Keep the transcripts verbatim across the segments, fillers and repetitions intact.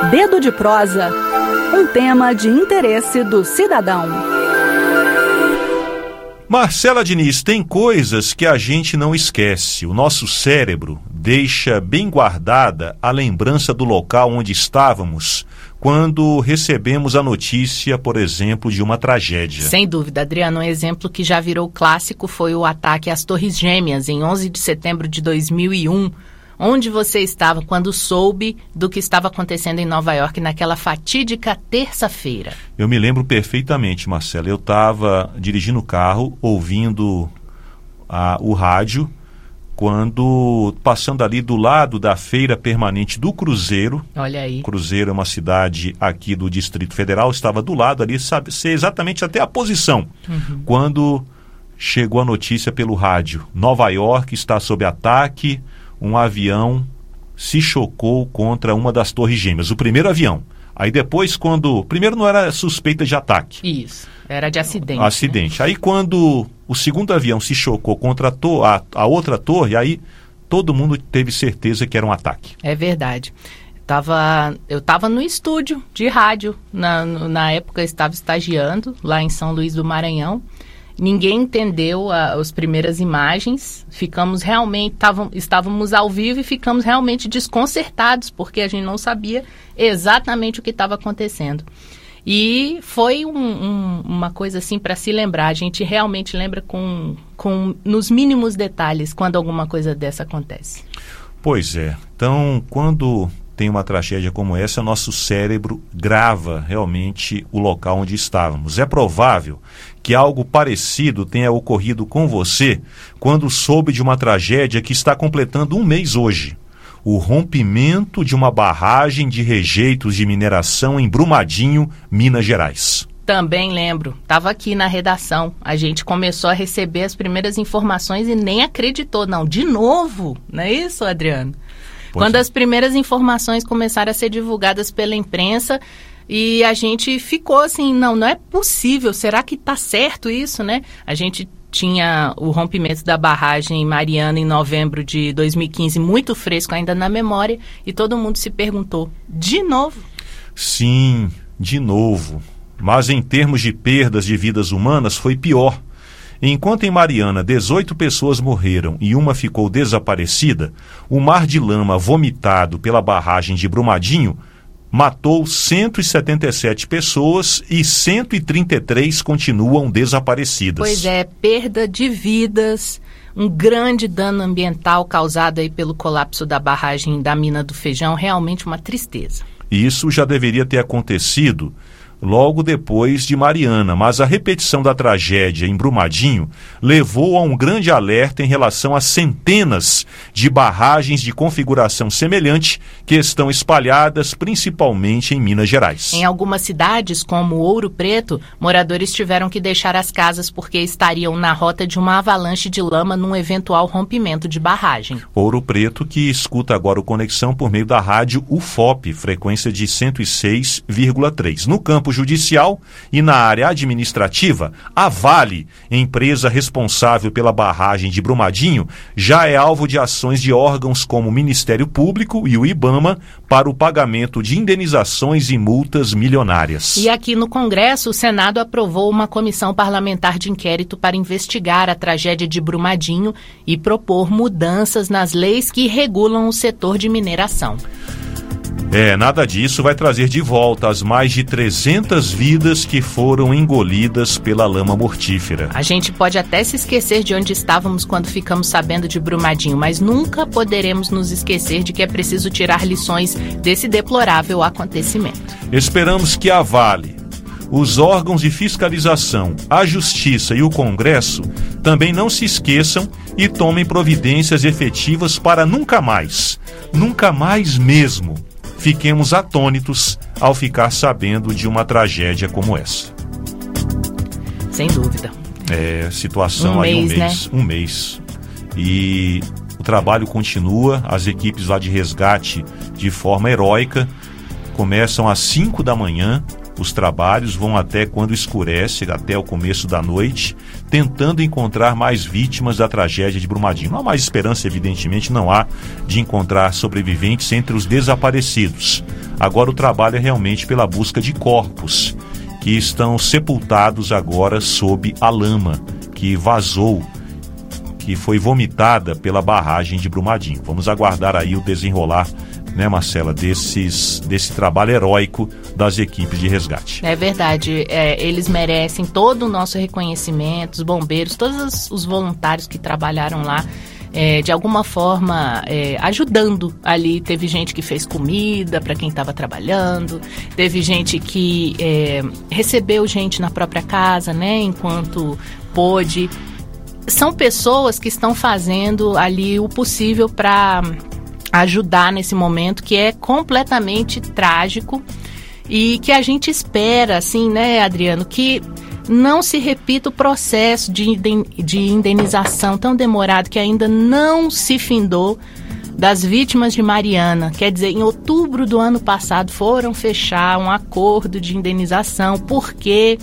Dedo de prosa, um tema de interesse do cidadão. Marcela Diniz, tem coisas que a gente não esquece. O nosso cérebro deixa bem guardada a lembrança do local onde estávamos quando recebemos a notícia, por exemplo, de uma tragédia. Sem dúvida, Adriano. Um exemplo que já virou clássico foi o ataque às Torres Gêmeas, em onze de setembro de dois mil e um. Onde você estava quando soube do que estava acontecendo em Nova York naquela fatídica terça-feira? Eu me lembro perfeitamente, Marcela. Eu estava dirigindo o carro, ouvindo a, o rádio, quando, passando ali do lado da feira permanente do Cruzeiro. Olha aí. Cruzeiro é uma cidade aqui do Distrito Federal, estava do lado ali, sabe, sei exatamente até a posição. Uhum. Quando chegou a notícia pelo rádio, Nova York está sob ataque, um avião se chocou contra uma das Torres Gêmeas, o primeiro avião. Aí depois, quando... Primeiro não era suspeita de ataque. Isso, era de acidente. Acidente. Né? Aí quando o segundo avião se chocou contra a, to- a, a outra torre, aí todo mundo teve certeza que era um ataque. É verdade. Tava, eu estava no estúdio de rádio, na, na época eu estava estagiando lá em São Luís do Maranhão. Ninguém entendeu a, as primeiras imagens, ficamos realmente, tavam, estávamos ao vivo e ficamos realmente desconcertados, porque a gente não sabia exatamente o que estava acontecendo. E foi um, um, uma coisa assim para se lembrar, a gente realmente lembra com, com, nos mínimos detalhes quando alguma coisa dessa acontece. Pois é, então quando tem uma tragédia como essa, nosso cérebro grava realmente o local onde estávamos. É provável que algo parecido tenha ocorrido com você quando soube de uma tragédia que está completando um mês hoje. O rompimento de uma barragem de rejeitos de mineração em Brumadinho, Minas Gerais. Também lembro, estava aqui na redação, a gente começou a receber as primeiras informações e nem acreditou. Não, de novo, não é isso, Adriano? Pois Quando é. as primeiras informações começaram a ser divulgadas pela imprensa e a gente ficou assim, não, não é possível, será que está certo isso, né? A gente tinha o rompimento da barragem Mariana em novembro de dois mil e quinze, muito fresco ainda na memória, e todo mundo se perguntou, de novo? Sim, de novo. Mas em termos de perdas de vidas humanas foi pior. Enquanto em Mariana dezoito pessoas morreram e uma ficou desaparecida, o mar de lama vomitado pela barragem de Brumadinho matou cento e setenta e sete pessoas e cento e trinta e três continuam desaparecidas. Pois é, perda de vidas, um grande dano ambiental causado aí pelo colapso da barragem da Mina do Feijão, realmente uma tristeza. Isso já deveria ter acontecido logo depois de Mariana, mas a repetição da tragédia em Brumadinho levou a um grande alerta em relação a centenas de barragens de configuração semelhante que estão espalhadas principalmente em Minas Gerais. Em algumas cidades, como Ouro Preto, moradores tiveram que deixar as casas porque estariam na rota de uma avalanche de lama num eventual rompimento de barragem. Ouro Preto, que escuta agora o Conexão por meio da rádio U F O P, frequência de cento e seis vírgula três. No campo judicial e na área administrativa, a Vale, empresa responsável pela barragem de Brumadinho, já é alvo de ações de órgãos como o Ministério Público e o IBAMA para o pagamento de indenizações e multas milionárias. E aqui no Congresso, o Senado aprovou uma comissão parlamentar de inquérito para investigar a tragédia de Brumadinho e propor mudanças nas leis que regulam o setor de mineração. É, nada disso vai trazer de volta as mais de trezentas vidas que foram engolidas pela lama mortífera. A gente pode até se esquecer de onde estávamos quando ficamos sabendo de Brumadinho, mas nunca poderemos nos esquecer de que é preciso tirar lições desse deplorável acontecimento. Esperamos que a Vale, os órgãos de fiscalização, a Justiça e o Congresso também não se esqueçam e tomem providências efetivas para nunca mais, nunca mais mesmo, fiquemos atônitos ao ficar sabendo de uma tragédia como essa. Sem dúvida. É, situação um aí mês, um mês, né? um mês. E o trabalho continua, as equipes lá de resgate de forma heróica começam às cinco da manhã os trabalhos, vão até quando escurece, até o começo da noite, tentando encontrar mais vítimas da tragédia de Brumadinho. Não há mais esperança, evidentemente, não há de encontrar sobreviventes entre os desaparecidos. Agora o trabalho é realmente pela busca de corpos que estão sepultados agora sob a lama que vazou, que foi vomitada pela barragem de Brumadinho. Vamos aguardar aí o desenrolar, né, Marcela, desses, desse trabalho heróico das equipes de resgate. É verdade, é, eles merecem todo o nosso reconhecimento, os bombeiros, todos os voluntários que trabalharam lá, é, de alguma forma é, ajudando ali. Teve gente que fez comida para quem estava trabalhando, teve gente que é, recebeu gente na própria casa, né, enquanto pôde. São pessoas que estão fazendo ali o possível para ajudar nesse momento que é completamente trágico e que a gente espera, assim, né, Adriano, que não se repita o processo de, de indenização tão demorado que ainda não se findou das vítimas de Mariana. Quer dizer, em outubro do ano passado foram fechar um acordo de indenização porque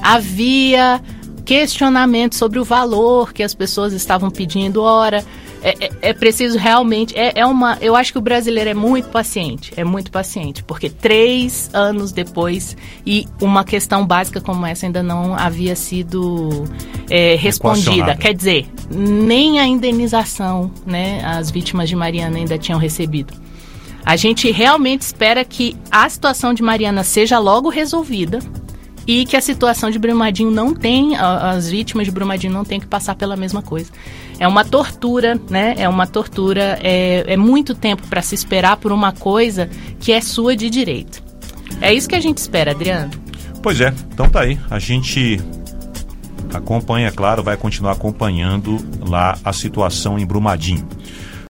havia questionamento sobre o valor que as pessoas estavam pedindo. Ora, é, é, é preciso realmente, é, é uma, eu acho que o brasileiro é muito paciente, é muito paciente, porque três anos depois e uma questão básica como essa ainda não havia sido é, respondida. Quer dizer, nem a indenização, né, as vítimas de Mariana ainda tinham recebido. A gente realmente espera que a situação de Mariana seja logo resolvida e que a situação de Brumadinho não tem, as vítimas de Brumadinho não tem que passar pela mesma coisa. É uma tortura, né? É uma tortura, é, é muito tempo para se esperar por uma coisa que é sua de direito. É isso que a gente espera, Adriano. Pois é, então tá aí. A gente acompanha, claro, vai continuar acompanhando lá a situação em Brumadinho.